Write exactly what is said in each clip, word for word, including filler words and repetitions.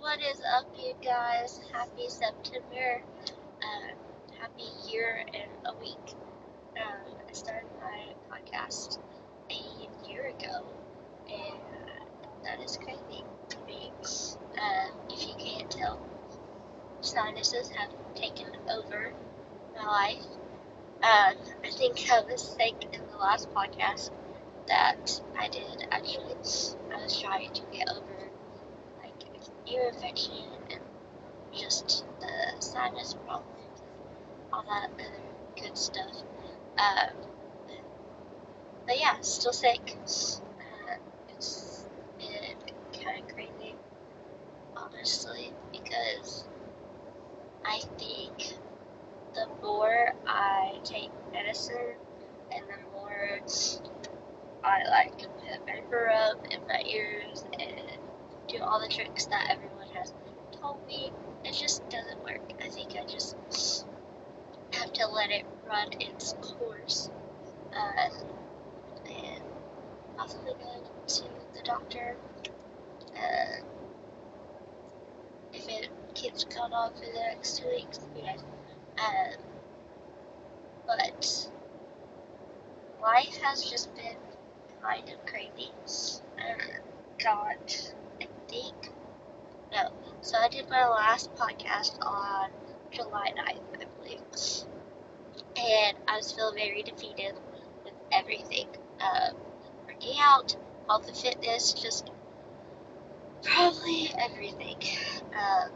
What is up, you guys? Happy September. Uh, happy year and a week. Um, I started my podcast a year ago, and that is crazy to me. Uh, if you can't tell, sinuses have taken over my life. Um, I think I was sick in the last podcast that I did, actually. I was trying to get over ear infection and just the sinus problems, all that other good stuff. Um, but yeah, still sick. Uh, it's been kind of crazy, honestly, because I think the more I take medicine and the more I like put vapor up in my ears and do all the tricks that everyone has told me, it just doesn't work. I think I just have to let it run its course, uh, and possibly go to the doctor uh, if it keeps going on for the next two weeks. You know. Um, but life has just been kind of crazy. Uh, got, I think, no. So I did my last podcast on July ninth, I believe. And I was feeling very defeated with everything. Um, working out, health and fitness, just probably everything. Um,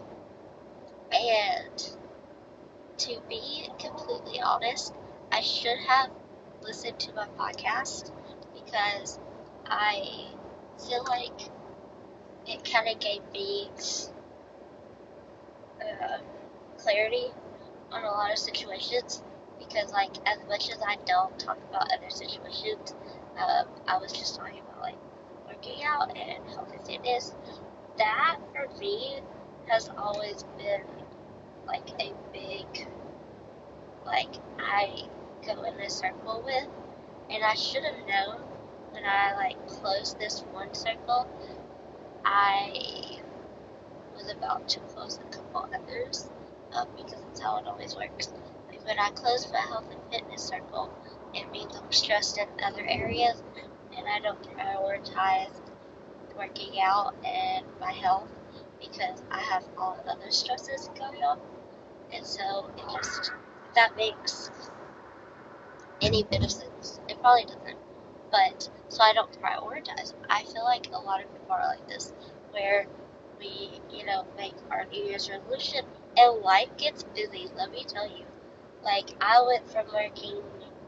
and to be completely honest, I should have listened to my podcast because I feel like it kind of gave me uh, clarity on a lot of situations, because like as much as I don't talk about other situations, um, I was just talking about like working out and health and fitness. That for me has always been like a big, like I go in a circle with, and I should have known when I like closed this one circle, I was about to close a couple others up, because that's how it always works. Like when I close my health and fitness circle, it means I'm stressed in other areas, and I don't prioritize working out and my health because I have all the other stresses going on. And so it just, if that makes any bit of sense, it probably doesn't. But so I don't prioritize. I feel like a lot of people are like this, where we, you know, make our New Year's resolution, and life gets busy, let me tell you. Like, I went from working,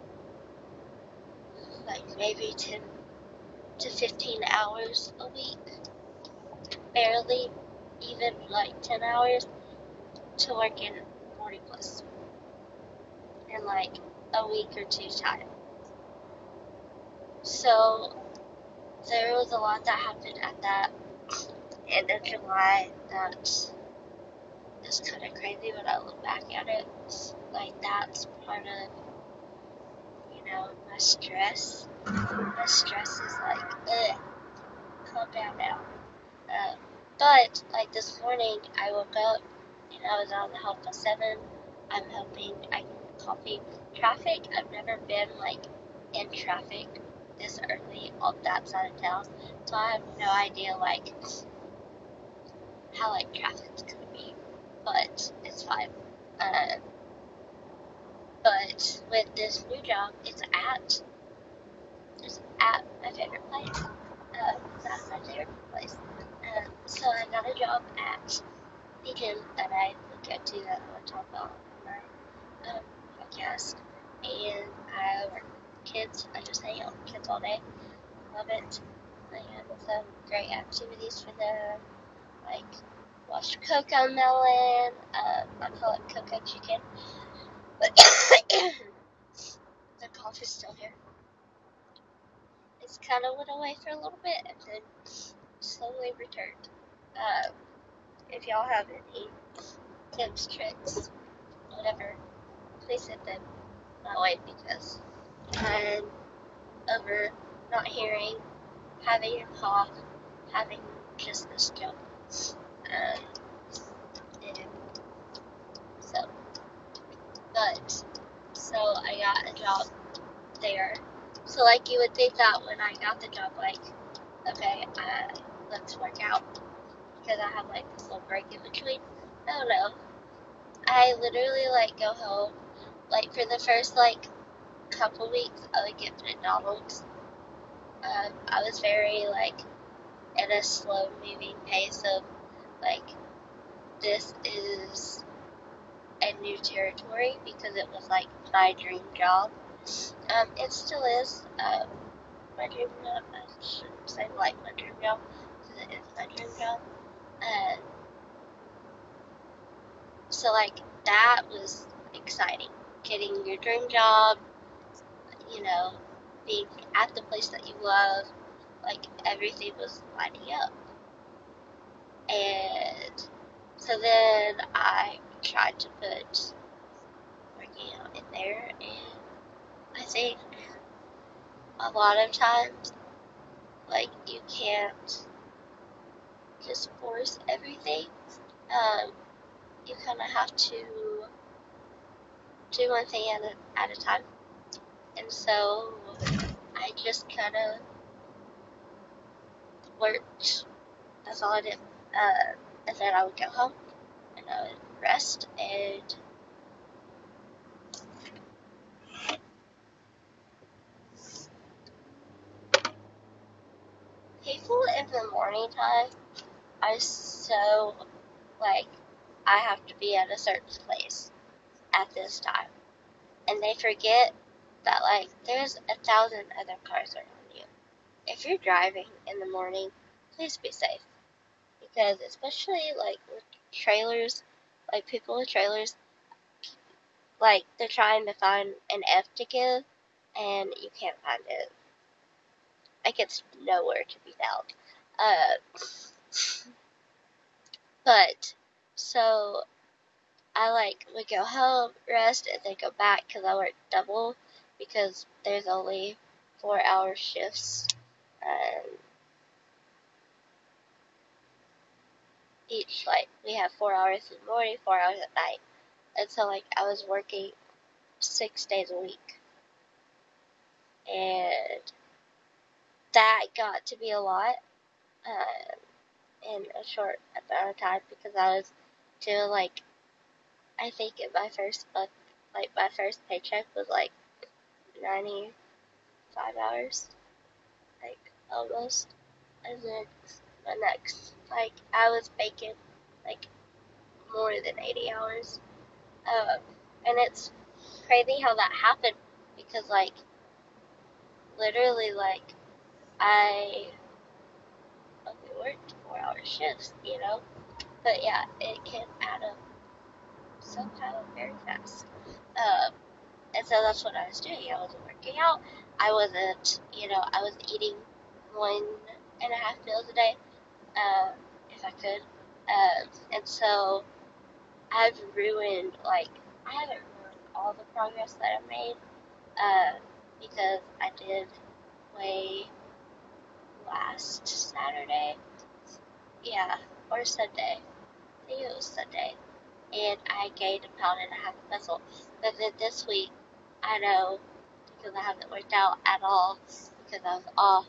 like, maybe ten to fifteen hours a week, barely even, like, ten hours, to working forty plus in, like, a week or two time. So, there was a lot that happened at that end of July that is kind of crazy when I look back at it. Like, that's part of, you know, my stress. My stress is like, ugh, calm down now. Um, but, like, this morning, I woke up and I was on the help till seven. I'm helping, I copy traffic. I've never been, like, in traffic this early on that side of town. So I have no idea, like, how, like, traffic's gonna be. But it's fine. Uh, but with this new job, it's at, it's at my favorite place. Uh, it's at my favorite place. Uh, so I got a job at the gym that I look up to, that I want to talk about on my um, podcast. And I work with kids. I just hang out with kids all day. Love it. And some great activities for them, like watch Coco Melon. Um, I call it Coco Chicken. But the cough is still here. It's kind of went away for a little bit and then slowly returned. Um, if y'all have any tips, tricks, whatever, please send them my way, because I'm over not hearing, having a cough, having just this jump. Um, and so, but, so I got a job there. So, like, you would think that when I got the job, like, okay, uh, let's work out because I have, like, this little break in between. I don't know. I literally, like, go home. Like, for the first, like, couple weeks, I would get McDonald's. Um, I was very, like, at a slow moving pace of, like, this is a new territory because it was, like, my dream job. Um, it still is, um, my dream job. I shouldn't say, like, my dream job because it is my dream job. Uh, so, like, that was exciting. Getting your dream job, you know, being at the place that you love, like, everything was lining up. And so then I tried to put working out in there, and I think a lot of times, like, you can't just force everything. Um, you kind of have to do one thing at a, at a time. And so I just kind of worked. That's all I did. Uh, and then I would go home and I would rest, and people in the morning time are so, like, I have to be at a certain place at this time. And they forget that, like, there's a thousand other cars around you. If you're driving in the morning, please be safe. Because especially, like, with trailers, like, people with trailers, like, they're trying to find an F to give, and you can't find it. Like, it's nowhere to be found. Uh, but, so, I, like, would go home, rest, and then go back, because I work double, because there's only four hour shifts, um, each, like, we have four hours in the morning, four hours at night, and so, like, I was working six days a week, and that got to be a lot, um, in a short amount of time, because I was doing, like, I think in my first month, like, my first paycheck was, like, ninety-five hours, like, almost, and then my next, like, I was making, like, more than eighty hours, um, and it's crazy how that happened, because, like, literally, like, I only worked four hour shifts, you know, but yeah, it can add up somehow very fast. Um, and so that's what I was doing. I wasn't working out. I wasn't, you know, I was eating one and a half meals a day, um, if I could. Um, and so I've ruined, like, I haven't ruined all the progress that I made, uh, because I did weigh last Saturday. Yeah, or Sunday. I think it was Sunday. And I gained a pound and a half of muscle. But then this week, I know, because I haven't worked out at all, because I was off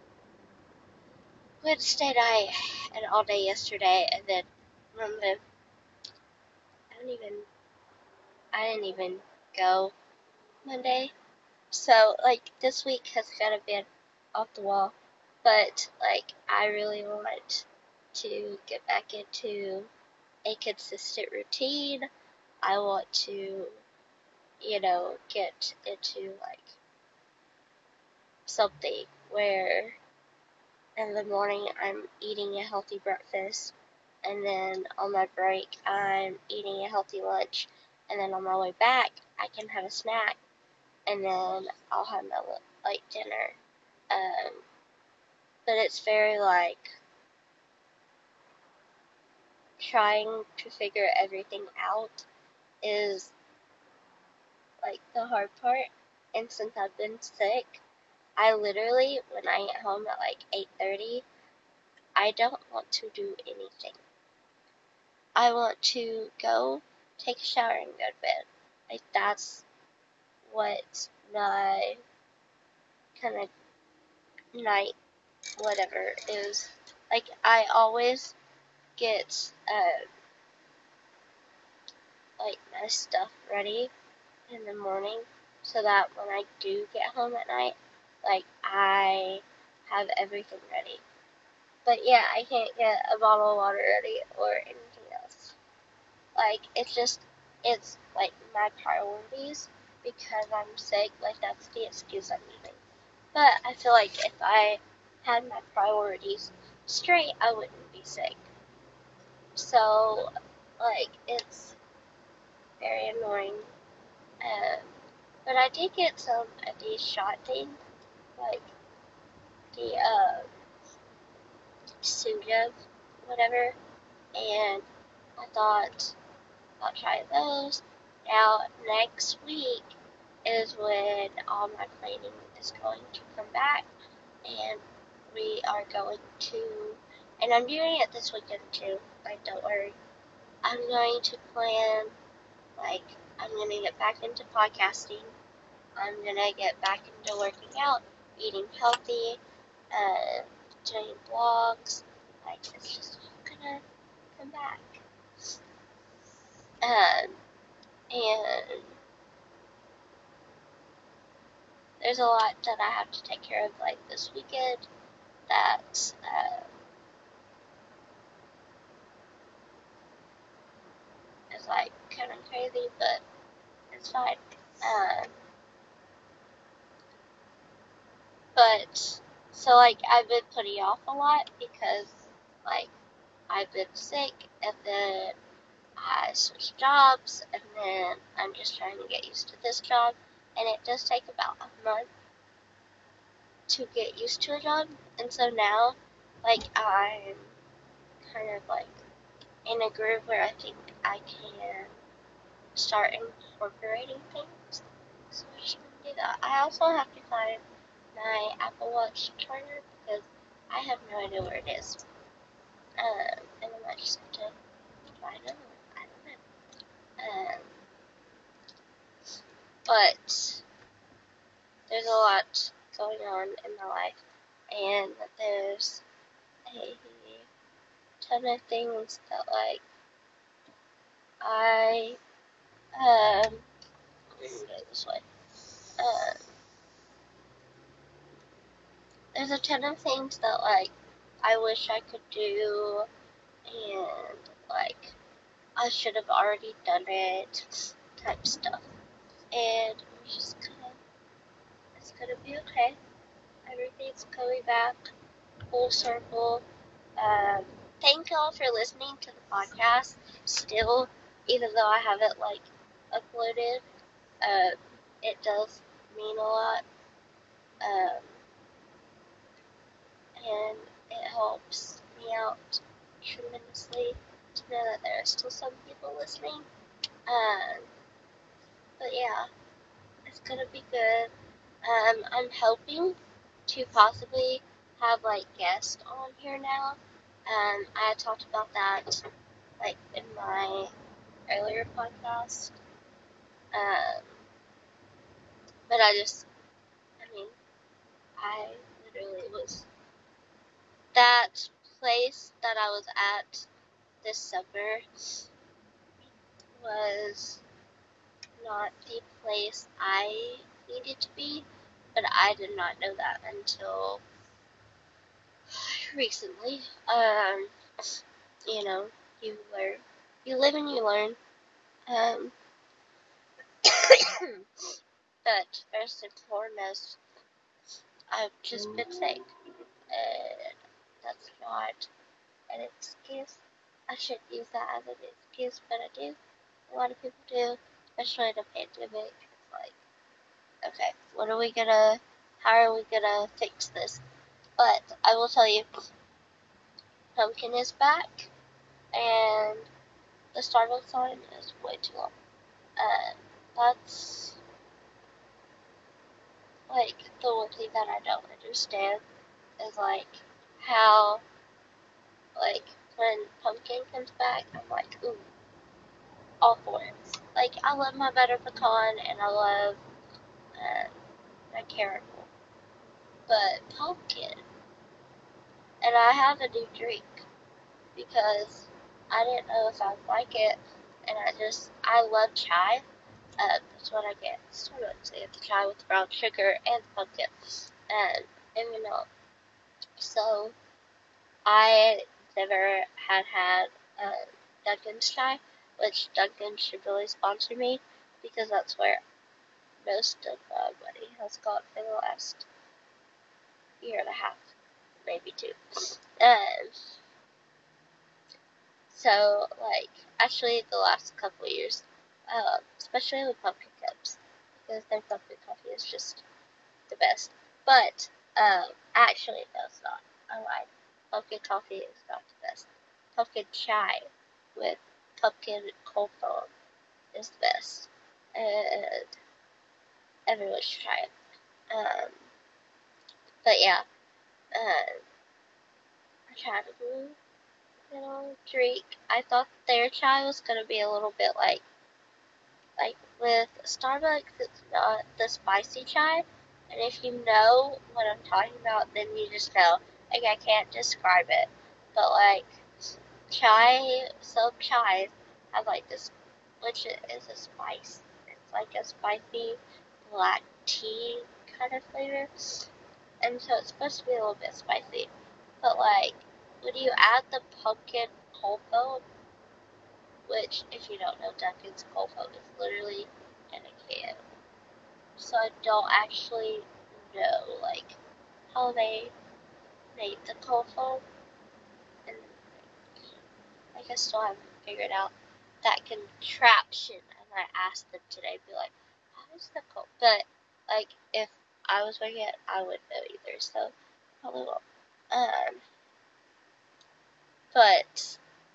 Wednesday night and all day yesterday, and then remember, I don't even, I didn't even go Monday. So, like, this week has kind of been off the wall, but, like, I really want to get back into a consistent routine. I want to, you know, get into, like, something where in the morning I'm eating a healthy breakfast, and then on my break I'm eating a healthy lunch, and then on my way back I can have a snack, and then I'll have my, like, dinner. Um, but it's very, like, trying to figure everything out is, like, the hard part. And since I've been sick, I literally, when I get home at, like, eight thirty, I don't want to do anything. I want to go take a shower and go to bed. Like, that's what my kind of night whatever is. Like, I always get, uh, like, my stuff ready in the morning so that when I do get home at night, like, I have everything ready. But yeah, I can't get a bottle of water ready or anything else. Like, it's just, it's like my priorities because I'm sick. Like, that's the excuse I'm using. But I feel like if I had my priorities straight, I wouldn't be sick. So, like, it's very annoying. Um, but I did get some of these shot things, like the uh, Suga, whatever, and I thought I'll try those. Now, next week is when all my planning is going to come back, and we are going to, and I'm doing it this weekend too, like, don't worry. I'm going to plan, like, I'm going to get back into podcasting. I'm going to get back into working out, eating healthy, uh, doing vlogs. Like, it's just all going to come back. Um, and there's a lot that I have to take care of, like, this weekend that, uh, is, like, kind of crazy, but it's fine. Um, but, so, like, I've been putting off a lot because, like, I've been sick, and then I switched jobs, and then I'm just trying to get used to this job, and it does take about a month to get used to a job, and so now, like, I'm kind of, like, in a groove where I think I can start incorporating things, so I'm just gonna do that. I also have to find my Apple Watch charger, because I have no idea where it is, um, and I might just have to find another one, I don't know, um, but there's a lot going on in my life, and there's a ton of things that, like, I, um, let me go this way, um, there's a ton of things that, like, I wish I could do, and, like, I should have already done it, type stuff, and I'm just gonna, it's gonna be okay, everything's coming back, full circle. Um, thank y'all for listening to the podcast still, even though I haven't, like, uploaded. Uh, it does mean a lot. Um, and it helps me out tremendously to know that there are still some people listening. Um, but yeah, it's gonna be good. Um, I'm hoping to possibly have, like, guests on here now. Um, I talked about that, like, in my earlier podcast. Um, but I just, I mean, I literally was, that place that I was at this summer was not the place I needed to be, but I did not know that until recently. Um, you know, you learn, you live and you learn. Um, but first and foremost, I've just been sick, and that's not an excuse. I shouldn't use that as an excuse, but I do. A lot of people do, especially in a pandemic. It's like, okay, what are we gonna, how are we gonna fix this? But I will tell you, Pumpkin is back, and the Starbucks sign is way too long. Uh, that's, like, the one thing that I don't understand is, like, how, like, when pumpkin comes back, I'm like, ooh, all for it. Like, I love my butter pecan and I love um, my caramel, but pumpkin. And I have a new drink because I didn't know if I would like it, and I just, I love chai. Uh, that's what I get. Starbucks. They have the chai with brown sugar and pumpkin and, and vanilla. So I never had had uh, Dunkin's chai, which Dunkin should really sponsor me because that's where most of my money has gone for the last year and a half, maybe two. Um, so, like, actually the last couple of years, uh, especially with pumpkin cups, because their pumpkin coffee is just the best. But, um, actually, no, it's not. I lied. Pumpkin coffee is not the best. Pumpkin chai with pumpkin cold foam is the best. And everyone should try it. Um, but yeah, uh, I tried a blue little drink. I thought their chai was gonna be a little bit like, like with Starbucks, it's not the spicy chai. And if you know what I'm talking about, then you just know. Like, I can't describe it. But, like, chai, some chais have, like, this, which is a spice. It's like a spicy black tea kind of flavor. And so it's supposed to be a little bit spicy. But, like, when you add the pumpkin cold foam, which, if you don't know, Dunkin's cold foam is literally in a can. So I don't actually know, like, how they made the cold foam. And I guess still haven't figured out that contraption. And I asked them today, be like, how is the cold? But, like, if I was making it, I wouldn't know either. So, probably won't. Um, but,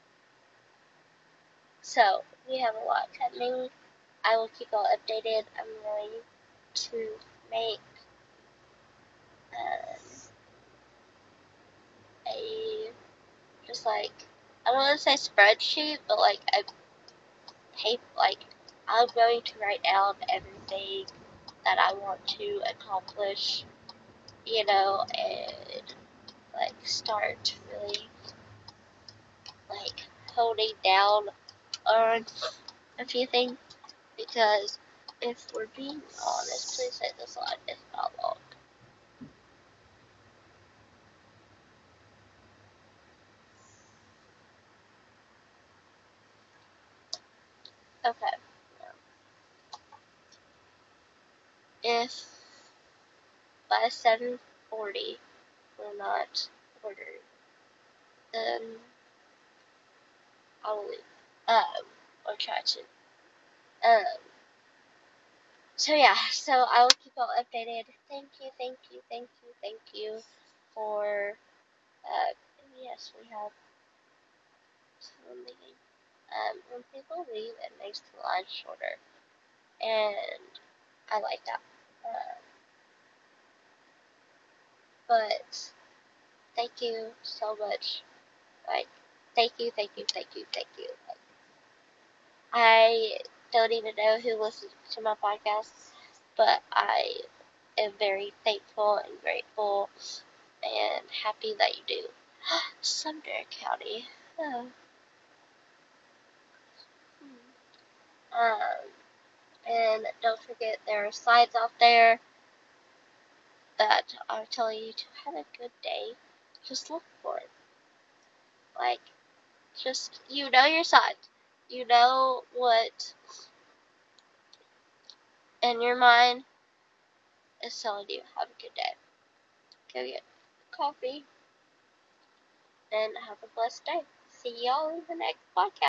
so, we have a lot coming. I will keep all updated. I'm going to make um, a, just like, I don't want to say spreadsheet, but like a paper, like, I'm going to write down everything that I want to accomplish, you know, and like start really like holding down on a few things because if we're being honest, please say this line, it's not long. Okay. If by seven forty we're not ordered, then I will leave. Um, or try to. Um, so yeah, so I will keep all updated. Thank you, thank you, thank you, thank you for, uh, yes, we have someone leaving. Um, when people leave, it makes the line shorter, and I like that. Uh, but thank you so much. Like, thank you, thank you, thank you, thank you. Like, I don't even know who listens to my podcast, but I am very thankful and grateful and happy that you do. Sumner County. Oh. Hmm. Um, and don't forget there are signs out there that are telling you to have a good day. Just look for it. Like, just, you know your signs. You know what in your mind is telling you have a good day. Go get coffee and have a blessed day. See y'all in the next podcast.